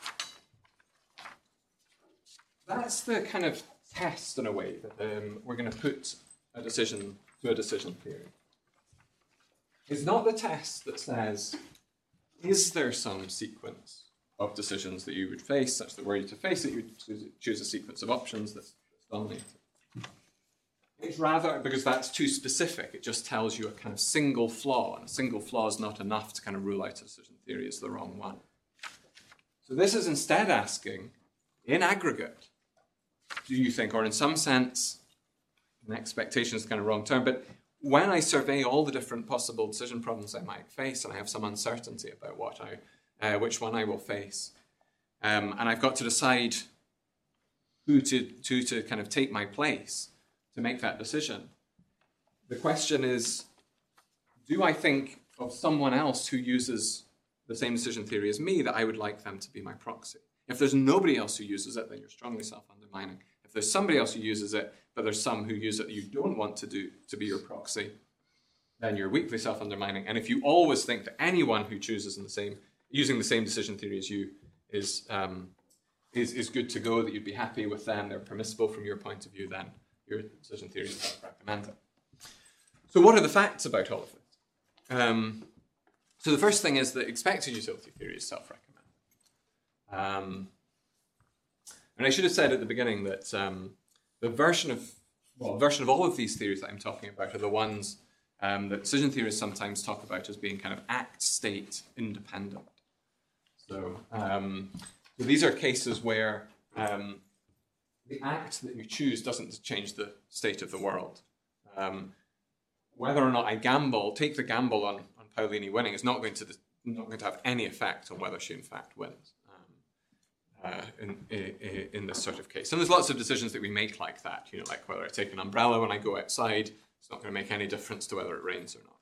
that's the kind of test in a way that we're going to put a decision to a decision theory. It's not the test that says, is there some sequence of decisions that you would face, such that were you to face it, you choose a sequence of options that's dominated. It's rather, because that's too specific, it just tells you a kind of single flaw, and a single flaw is not enough to kind of rule out a decision theory as the wrong one. So this is instead asking, in aggregate, do you think, or in some sense, an expectation is kind of wrong term, but when I survey all the different possible decision problems I might face, and I have some uncertainty about which one I will face, and I've got to decide who to kind of take my place to make that decision, the question is, do I think of someone else who uses the same decision theory as me that I would like them to be my proxy? If there's nobody else who uses it, then you're strongly self-undermining. If there's somebody else who uses it, but there's some who use it that you don't want to be your proxy, then you're weakly self-undermining. And if you always think that anyone who chooses using the same decision theory as you is good to go, that you'd be happy with them, they're permissible from your point of view, then your decision theory is self-recommending. So what are the facts about all of this? So the first thing is that expected utility theory is self-recommending. And I should have said at the beginning that the version of all of these theories that I'm talking about are the ones that decision theorists sometimes talk about as being kind of act-state independent. So these are cases where the act that you choose doesn't change the state of the world. Whether or not I take the gamble on Paolini winning is not going to have any effect on whether she in fact wins in this sort of case. And there's lots of decisions that we make like that. Like whether I take an umbrella when I go outside, it's not going to make any difference to whether it rains or not.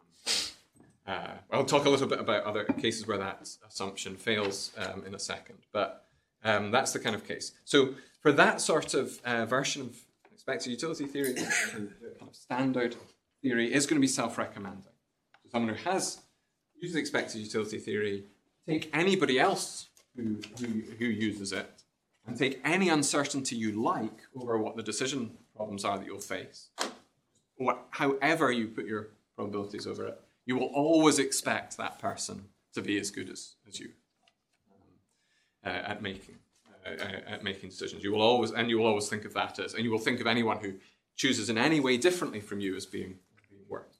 I'll talk a little bit about other cases where that assumption fails in a second, but that's the kind of case. So for that sort of version of expected utility theory, the kind of standard theory is going to be self-recommending. So someone who uses expected utility theory, take anybody else who uses it, and take any uncertainty you like over what the decision problems are that you'll face. However you put your probabilities over it, you will always expect that person to be as good as you at making decisions. You will always think of that as, and you will think of anyone who chooses in any way differently from you as being worse.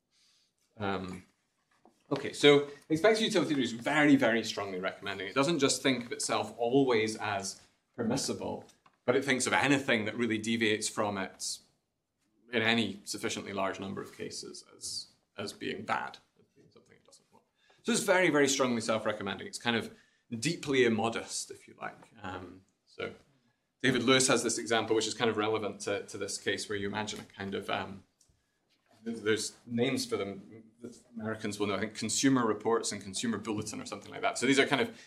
Okay, so expected utility theory is very, very strongly recommending. It doesn't just think of itself always as permissible, but it thinks of anything that really deviates from it in any sufficiently large number of cases as being bad, as being something it doesn't want. So it's very, very strongly self-recommending. It's kind of deeply immodest, if you like. So David Lewis has this example, which is kind of relevant to this case, where you imagine a kind of, there's names for them that Americans will know, I think Consumer Reports and Consumer Bulletin or something like that. So these are kind of,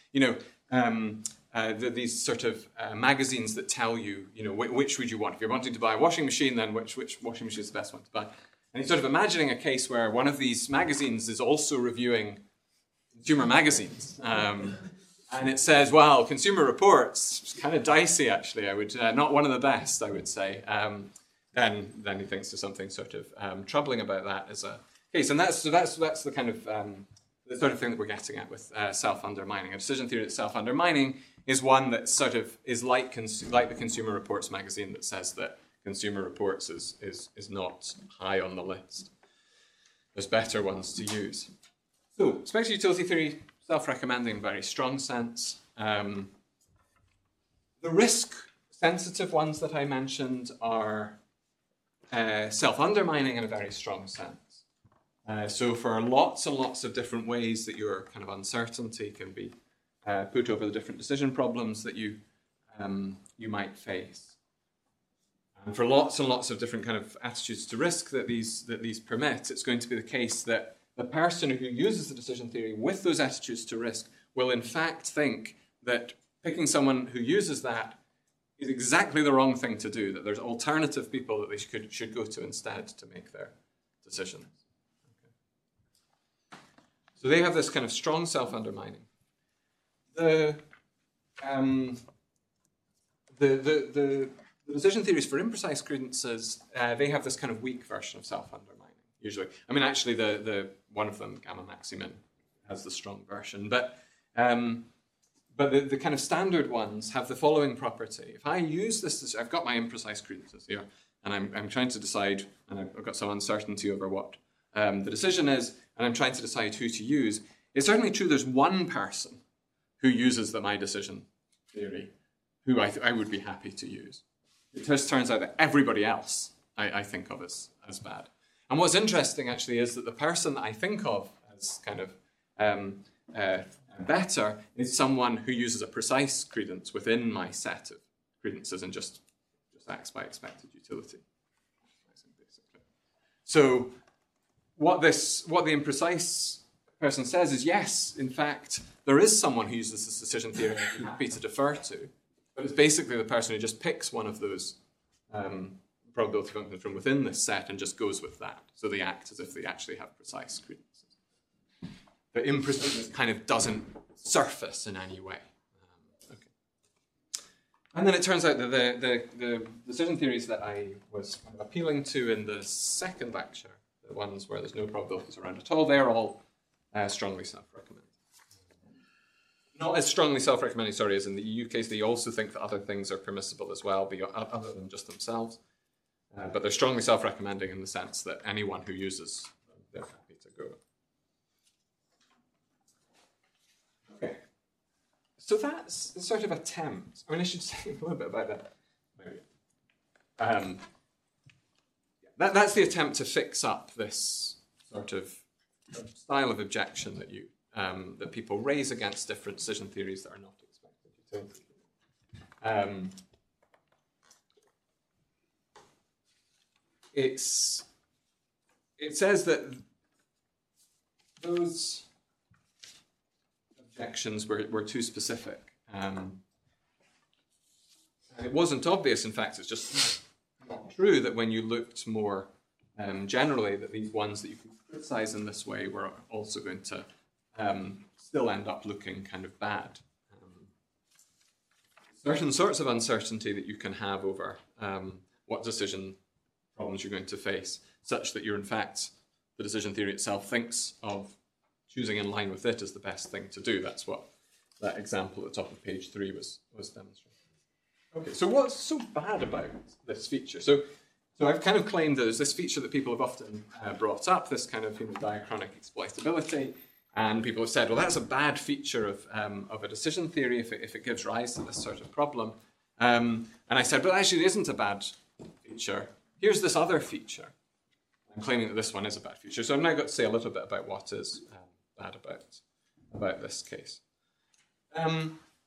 these sort of magazines that tell you, which would you want? If you're wanting to buy a washing machine, then which washing machine is the best one to buy? And he's sort of imagining a case where one of these magazines is also reviewing consumer magazines. And it says, well, Consumer Reports, it's kind of dicey, actually. I would not one of the best, I would say. Then he thinks there's something sort of troubling about that as a case. And that's the kind of the sort of thing that we're getting at with self-undermining. A decision theory that's self-undermining is one that sort of is like the Consumer Reports magazine that says that Consumer Reports is not high on the list. There's better ones to use. So, expected utility theory, self-recommending in a very strong sense. The risk-sensitive ones that I mentioned are self-undermining in a very strong sense. So for lots and lots of different ways that your kind of uncertainty can be put over the different decision problems that you might face. And for lots and lots of different kind of attitudes to risk that these permit, it's going to be the case that the person who uses the decision theory with those attitudes to risk will in fact think that picking someone who uses that is exactly the wrong thing to do, that there's alternative people that they should go to instead to make their decisions. Okay. So they have this kind of strong self-undermining. The decision theories for imprecise credences, they have this kind of weak version of self-undermining, usually. I mean, actually, the one of them, Gamma Maximin, has the strong version. But the kind of standard ones have the following property. If I use this, I've got my imprecise credences here, and I'm trying to decide, and I've got some uncertainty over what the decision is, and I'm trying to decide who to use. It's certainly true there's one person who uses my decision theory who I would be happy to use. It just turns out that everybody else I think of as bad. And what's interesting, actually, is that the person that I think of as kind of better is someone who uses a precise credence within my set of credences and just acts by expected utility. So what the imprecise person says is, yes, in fact, there is someone who uses this decision theory I'm happy to defer to, but it's basically the person who just picks one of those probability functions from within this set and just goes with that. So they act as if they actually have precise credences. But impreciseness kind of doesn't surface in any way. Okay. And then it turns out that the decision theories that I was kind of appealing to in the second lecture, the ones where there's no probabilities around at all, they're all strongly self-recommending. Not as strongly self-recommending, sorry, as in the EU case. They also think that other things are permissible as well, other than just themselves. But they're strongly self-recommending in the sense that anyone who uses them, they're happy to go. Okay. So that's the sort of attempt. I mean, I should say a little bit about that. Maybe. That's the attempt to fix up this sort of style of objection that that people raise against different decision theories that are not expected utility. It says that those objections were too specific. And it wasn't obvious, in fact, it's just not true that when you looked more generally, that these ones that you could criticize in this way were also going to still end up looking kind of bad. Certain sorts of uncertainty that you can have over what decision problems you're going to face, such that you're in fact, the decision theory itself thinks of choosing in line with it as the best thing to do. That's what that example at the top of page 3 was demonstrating. Okay, so what's so bad about this feature? So I've kind of claimed that there's this feature that people have often brought up, this kind of diachronic exploitability, and people have said, well, that's a bad feature of a decision theory if it gives rise to this sort of problem. And I said, but actually it isn't a bad feature. Here's this other feature. I'm claiming that this one is a bad feature. So I've now got to say a little bit about what is bad about this case. I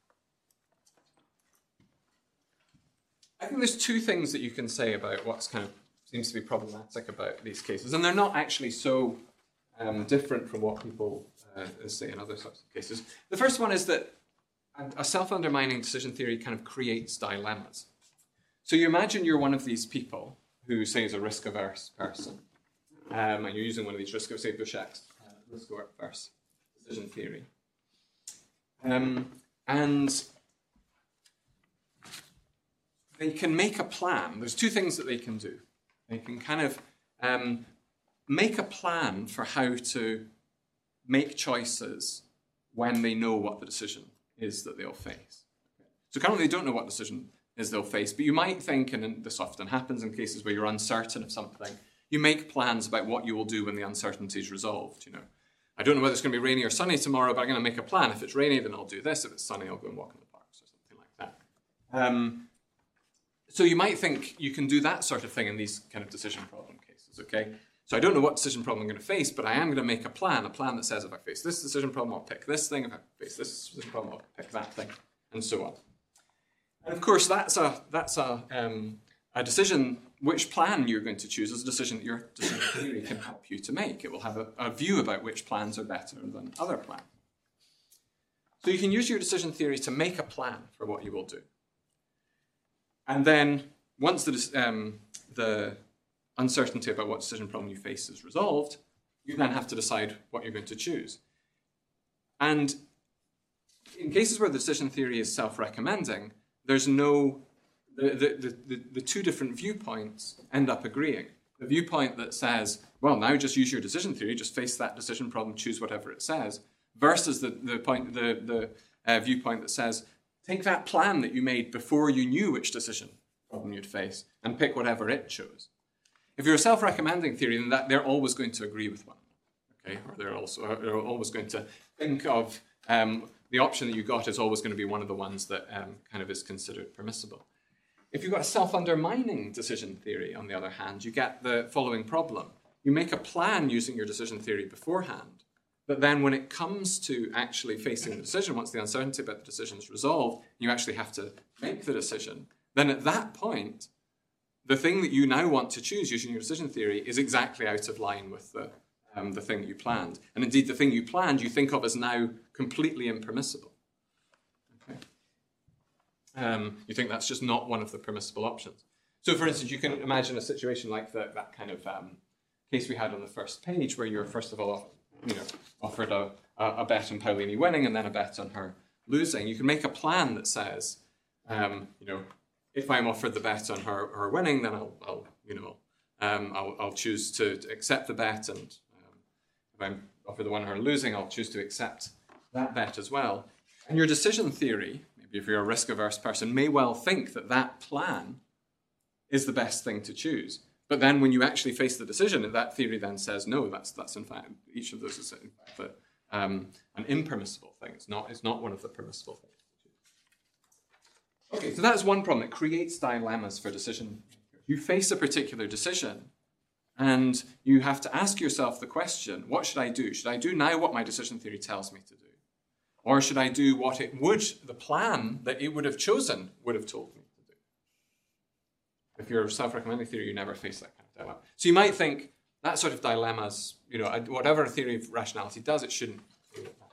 think there's two things that you can say about what's kind of seems to be problematic about these cases, and they're not actually so different from what people say in other sorts of cases. The first one is that a self-undermining decision theory kind of creates dilemmas. So you imagine you're one of these people who, say, is a risk-averse person, and you're using one of these say, Bouchek's risk-averse decision theory. And they can make a plan. There's two things that they can do. They can kind of make a plan for how to make choices when they know what the decision is that they'll face. So currently they don't know what decision is they'll face, but you might think, and this often happens in cases where you're uncertain of something, you make plans about what you will do when the uncertainty is resolved. I don't know whether it's going to be rainy or sunny tomorrow, but I'm going to make a plan. If it's rainy, then I'll do this. If it's sunny, I'll go and walk in the parks or something like that. So you might think you can do that sort of thing in these kind of decision problem cases, okay? So I don't know what decision problem I'm going to face, but I am going to make a plan that says if I face this decision problem, I'll pick this thing. If I face this decision problem, I'll pick that thing, and so on. And of course, that's a decision. Which plan you're going to choose is a decision that your decision theory can help you to make. It will have a view about which plans are better than other plans. So you can use your decision theory to make a plan for what you will do. And then once the uncertainty about what decision problem you face is resolved, you then have to decide what you're going to choose. And in cases where the decision theory is self-recommending, there's no, the two different viewpoints end up agreeing. The viewpoint that says, well, now just use your decision theory, just face that decision problem, choose whatever it says, versus the viewpoint that says, take that plan that you made before you knew which decision problem you'd face and pick whatever it chose. If you're a self-recommending theory, then they're always going to agree with one another, okay? Or they're always going to think of the option that you got is always going to be one of the ones that kind of is considered permissible. If you've got a self-undermining decision theory, on the other hand, you get the following problem. You make a plan using your decision theory beforehand, but then when it comes to actually facing the decision, once the uncertainty about the decision is resolved, you actually have to make the decision, then at that point, the thing that you now want to choose using your decision theory is exactly out of line with the thing that you planned. And indeed, the thing you planned, you think of as now completely impermissible. Okay. You think that's just not one of the permissible options. So for instance, you can imagine a situation like that kind of case we had on the first page, where you're first of all offered a bet on Paulini winning and then a bet on her losing. You can make a plan that says, if I'm offered the bet on her winning, then I'll choose to accept the bet, and if I'm offered the one on her losing, I'll choose to accept that bet as well. And your decision theory, maybe if you're a risk-averse person, may well think that that plan is the best thing to choose. But then when you actually face the decision, that theory then says, no, that's in fact, each of those is in fact an impermissible thing. It's not one of the permissible things to choose. Okay, so that's one problem. It creates dilemmas for decision. You face a particular decision, and you have to ask yourself the question, what should I do? Should I do now what my decision theory tells me to do? Or should I do what the plan that it would have chosen would have told me to do? If you're a self-recommending theory, you never face that kind of dilemma. So you might think that sort of dilemmas, whatever a theory of rationality does, it shouldn't do that.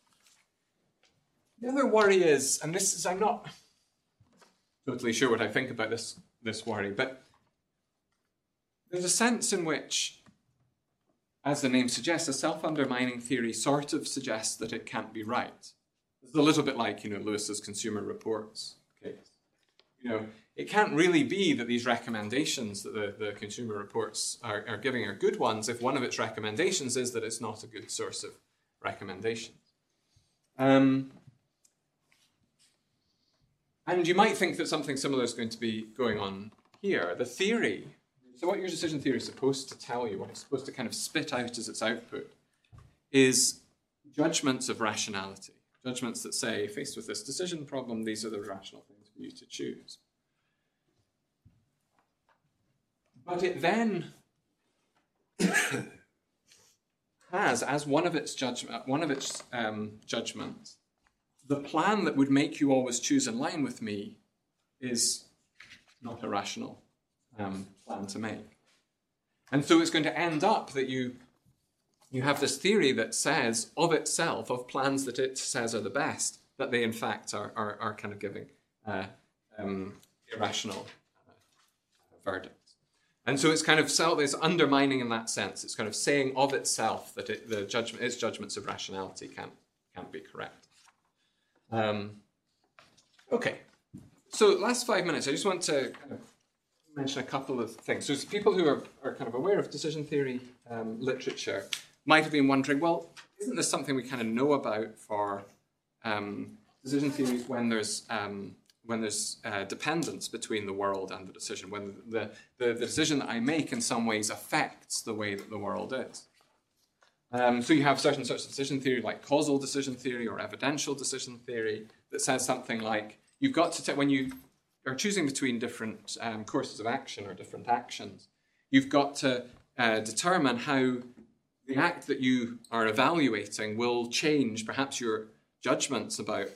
The other worry is, and this is, I'm not totally sure what I think about this worry, but there's a sense in which, as the name suggests, a self-undermining theory sort of suggests that it can't be right. It's a little bit like, Lewis's Consumer Reports case. It can't really be that these recommendations that the Consumer Reports are giving are good ones if one of its recommendations is that it's not a good source of recommendations. And you might think that something similar is going to be going on here. The theory, so what your decision theory is supposed to tell you, what it's supposed to kind of spit out as its output, is judgments of rationality. Judgments that say, faced with this decision problem, these are the rational things for you to choose. But it then has, as one of its judgments, the plan that would make you always choose in line with me is not a rational plan to make. And so it's going to end up that you have this theory that says of itself, of plans that it says are the best, that they in fact are kind of giving irrational verdicts. And so it's kind of it's undermining in that sense. It's kind of saying of itself that its judgments of rationality can't be correct. Okay, so last 5 minutes, I just want to kind of mention a couple of things. So people who are kind of aware of decision theory literature might have been wondering, well, isn't this something we kind of know about for decision theories when there's dependence between the world and the decision, when the decision that I make in some ways affects the way that the world is. So you have certain sorts of decision theory like causal decision theory or evidential decision theory that says something like, you've got to when you are choosing between different courses of action or different actions, you've got to determine how the act that you are evaluating will change perhaps your judgments about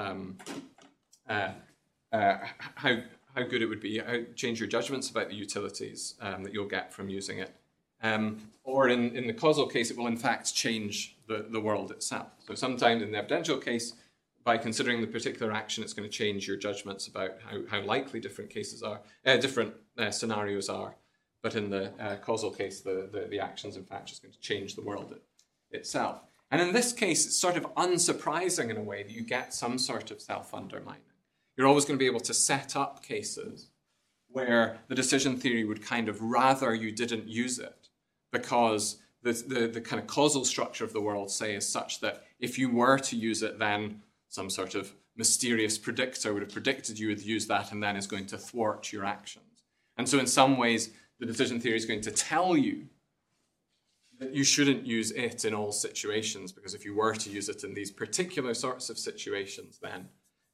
how good it would be, change your judgments about the utilities that you'll get from using it. Or in the causal case, it will in fact change the world itself. So sometimes in the evidential case, by considering the particular action, it's going to change your judgments about how likely different cases are, different scenarios are. But in the causal case, the action's in fact just going to change the world itself. And in this case, it's sort of unsurprising in a way that you get some sort of self-undermining. You're always going to be able to set up cases where the decision theory would kind of rather you didn't use it, because the kind of causal structure of the world, say, is such that if you were to use it, then some sort of mysterious predictor would have predicted you would use that and then is going to thwart your actions. And so in some ways, the decision theory is going to tell you that you shouldn't use it in all situations, because if you were to use it in these particular sorts of situations, then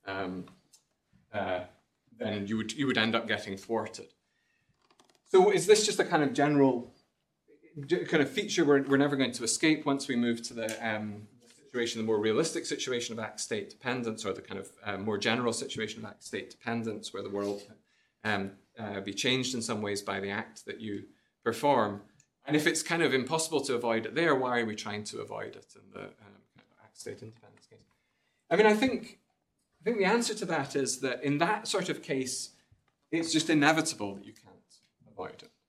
you would end up getting thwarted. So is this just a kind of general kind of feature we're never going to escape once we move to the situation, the more realistic situation of act-state dependence, or the kind of more general situation of act-state dependence, where the world can be changed in some ways by the act that you perform? And if it's kind of impossible to avoid it there, why are we trying to avoid it in the act-state independence case? I mean, I think the answer to that is that in that sort of case, it's just inevitable that you can't avoid it.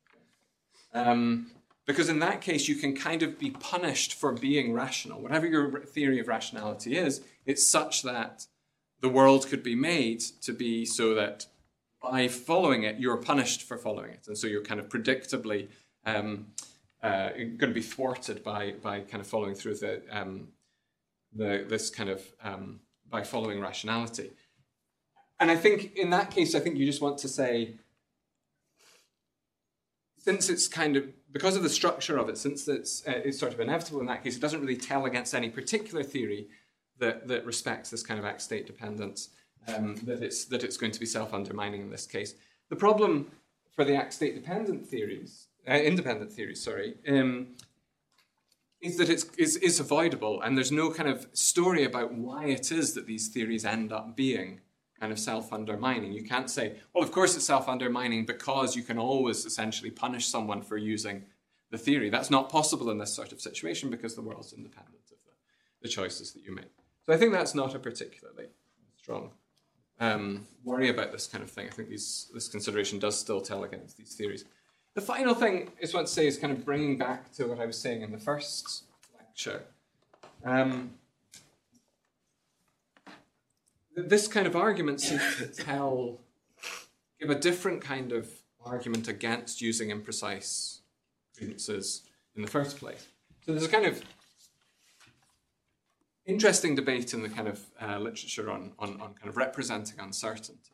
Because in that case, you can kind of be punished for being rational. Whatever your theory of rationality is, it's such that the world could be made to be so that by following it, you're punished for following it. And so you're kind of predictably going to be thwarted by kind of following through this kind of by following rationality. And I think in that case, I think you just want to say, since it's kind of, because of the structure of it, since it's sort of inevitable in that case, it doesn't really tell against any particular theory that respects this kind of act-state dependence, that it's going to be self-undermining in this case. The problem for the act-state independent theories, is that it's avoidable, and there's no kind of story about why it is that these theories end up being kind of self-undermining. You can't say, well, of course it's self-undermining because you can always essentially punish someone for using the theory. That's not possible in this sort of situation because the world's independent of the choices that you make. So I think that's not a particularly strong worry about this kind of thing. I think this consideration does still tell against these theories. The final thing I just want to say is kind of bringing back to what I was saying in the first lecture. This kind of argument seems to give a different kind of argument against using imprecise credences in the first place. So there's a kind of interesting debate in the kind of literature on kind of representing uncertainty.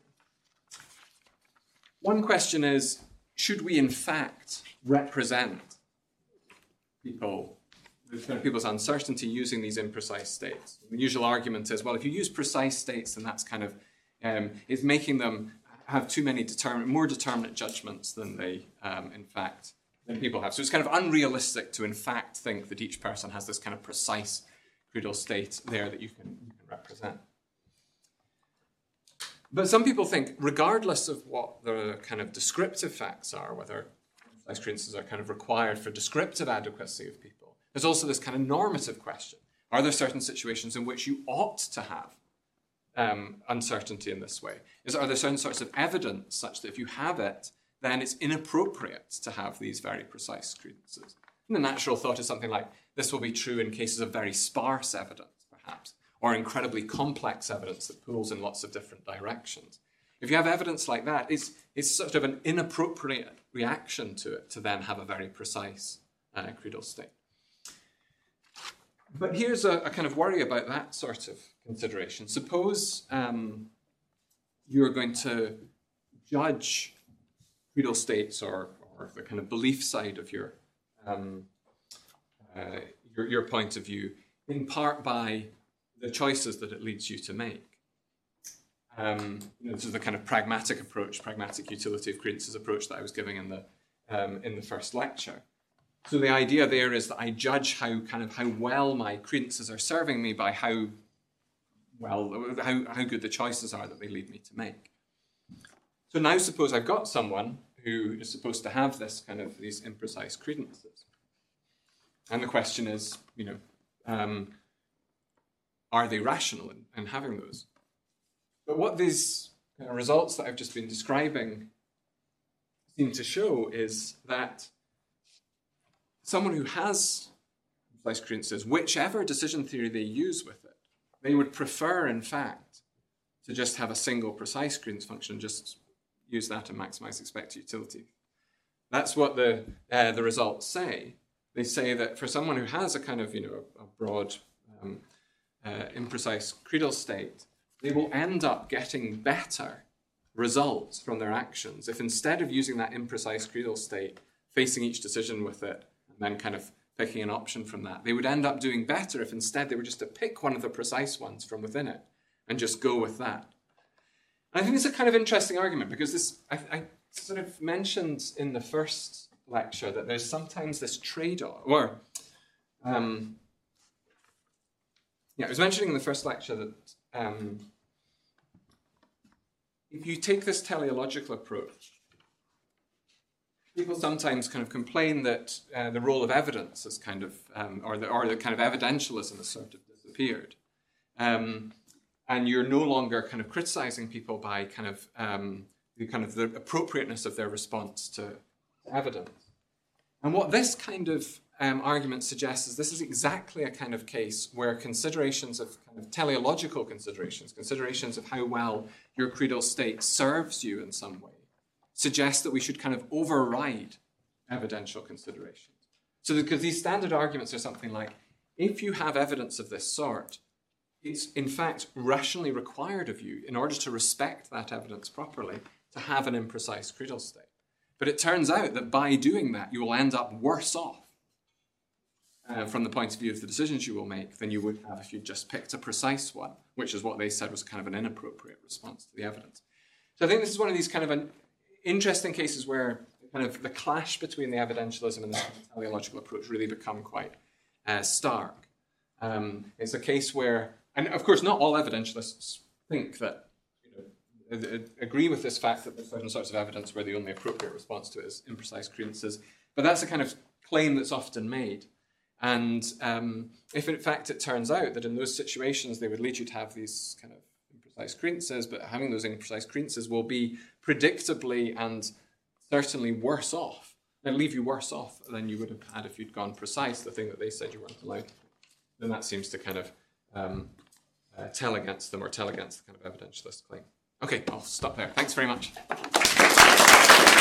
One question is, should we in fact represent people's uncertainty using these imprecise states? The usual argument is, well, if you use precise states, then that's kind of is making them have too many more determinate judgments than they than people have. So it's kind of unrealistic to in fact think that each person has this kind of precise creedal state there that you can represent. But some people think, regardless of what the kind of descriptive facts are, whether precise credences are kind of required for descriptive adequacy of people, there's also this kind of normative question. Are there certain situations in which you ought to have uncertainty in this way? Are there certain sorts of evidence such that if you have it, then it's inappropriate to have these very precise credences? And the natural thought is something like, this will be true in cases of very sparse evidence, perhaps, or incredibly complex evidence that pulls in lots of different directions. If you have evidence like that, it's sort of an inappropriate reaction to it to then have a very precise creedal state. But here's a kind of worry about that sort of consideration. Suppose you're going to judge creedal states or the kind of belief side of your point of view in part by the choices that it leads you to make. this is the kind of pragmatic approach, pragmatic utility of credences approach that I was giving in the first lecture. So the idea there is that I judge how well my credences are serving me by how good the choices are that they lead me to make. So now suppose I've got someone who is supposed to have these imprecise credences. And the question is, are they rational in having those? But what these results that I've just been describing seem to show is that someone who has precise credences, whichever decision theory they use with it, they would prefer, in fact, to just have a single precise credence function, just use that and maximize expected utility. That's what the results say. They say that for someone who has a broad, imprecise credal state, they will end up getting better results from their actions if instead of using that imprecise credal state, facing each decision with it, and then kind of picking an option from that, they would end up doing better if instead they were just to pick one of the precise ones from within it and just go with that. And I think it's a kind of interesting argument because this, I sort of mentioned in the first lecture that there's sometimes this trade-off, or I was mentioning in the first lecture that if you take this teleological approach, people sometimes kind of complain that the role of evidence is or the kind of evidentialism has sort of disappeared. And you're no longer kind of criticizing people by the appropriateness of their response to evidence. And what this kind of argument suggests is this is exactly a kind of case where considerations of kind of teleological considerations of how well your credal state serves you in some way, suggest that we should kind of override evidential considerations. So because these standard arguments are something like, if you have evidence of this sort, it's in fact rationally required of you, in order to respect that evidence properly, to have an imprecise credal state. But it turns out that by doing that, you will end up worse off from the point of view of the decisions you will make than you would have if you just picked a precise one, which is what they said was kind of an inappropriate response to the evidence. So I think this is one of these kind of interesting cases where kind of the clash between the evidentialism and the teleological approach really become quite stark. It's a case where, and of course not all evidentialists think that, agree with this fact that there's certain sorts of evidence where the only appropriate response to it is imprecise credences, but that's a kind of claim that's often made. And if in fact it turns out that in those situations they would lead you to have these kind of imprecise credences, but having those imprecise credences will be predictably and certainly worse off, and leave you worse off than you would have had if you'd gone precise, the thing that they said you weren't allowed to, then that seems to kind of tell against them, or tell against the kind of evidentialist claim. Okay, I'll stop there. Thanks very much.